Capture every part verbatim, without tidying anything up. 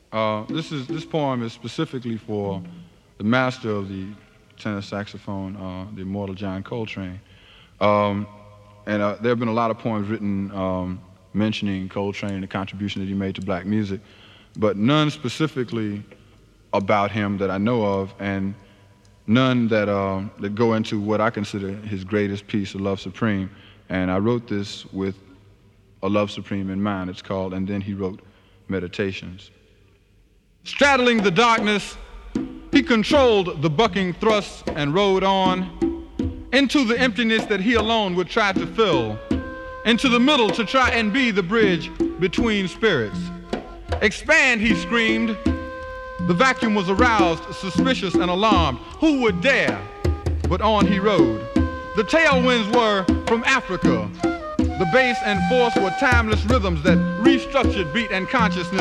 Uh, this is this poem is specifically for the master of the tenor saxophone, uh, the immortal John Coltrane. Um, and uh, there have been a lot of poems written um, mentioning Coltrane and the contribution that he made to black music, but none specifically about him that I know of, and none that uh, that go into what I consider his greatest piece, A Love Supreme. And I wrote this with A Love Supreme in mind. It's called And Then He Wrote Meditations. Straddling the darkness, he controlled the bucking thrusts and rode on into the emptiness that he alone would try to fill, into the middle to try and be the bridge between spirits. Expand, he screamed. The vacuum was aroused, suspicious and alarmed. Who would dare? But on he rode. The tailwinds were from Africa. The bass and force were timeless rhythms that restructured beat and consciousness.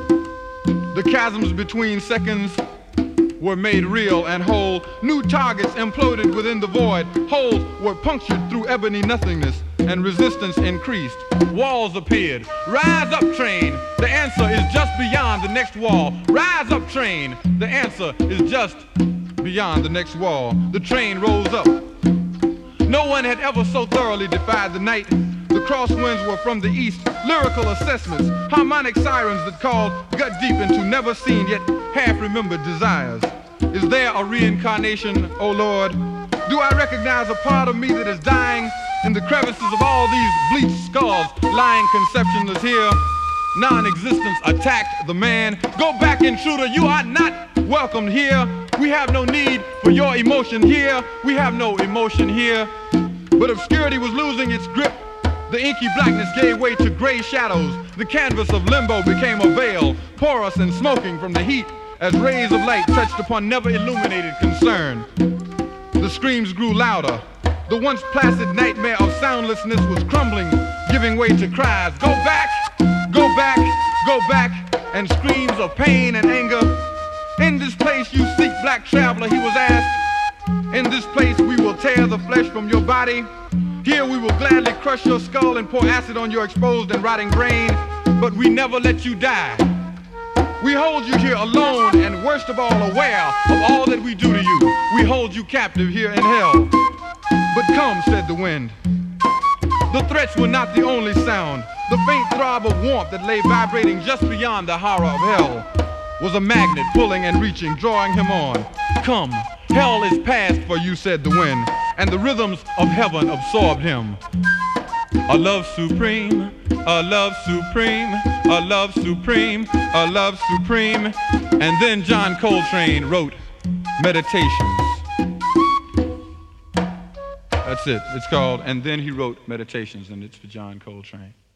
The chasms between seconds were made real and whole. New targets imploded within the void. Holes were punctured through ebony nothingness, and resistance increased. Walls appeared. Rise up, train. The answer is just beyond the next wall. Rise up, train. The answer is just beyond the next wall. The train rose up. No one had ever so thoroughly defied the night. The crosswinds were from the east, lyrical assessments, harmonic sirens that called gut deep into never seen yet half-remembered desires. Is there a reincarnation, O Lord? Do I recognize a part of me that is dying in the crevices of all these bleached skulls? Lying conception is here. Non-existence attacked the man. Go back, intruder, you are not welcomed here. We have no need for your emotion here. We have no emotion here. But obscurity was losing its grip. The inky blackness gave way to gray shadows. The canvas of limbo became a veil, porous and smoking from the heat as rays of light touched upon never illuminated concern. The screams grew louder. The once placid nightmare of soundlessness was crumbling, giving way to cries. Go back, go back, go back, and screams of pain and anger. In this place you seek, black traveler, he was asked. In this place we will tear the flesh from your body. Here we will gladly crush your skull and pour acid on your exposed and rotting brain, but we never let you die. We hold you here alone and worst of all aware of all that we do to you. We hold you captive here in hell. But come, said the wind. The threats were not the only sound. The faint throb of warmth that lay vibrating just beyond the horror of hell was a magnet pulling and reaching, drawing him on. Come, hell is past for you, said the wind, and the rhythms of heaven absorbed him. A love supreme, a love supreme, a love supreme, a love supreme. And then John Coltrane wrote Meditations. That's it. It's called And Then He Wrote Meditations, and it's for John Coltrane.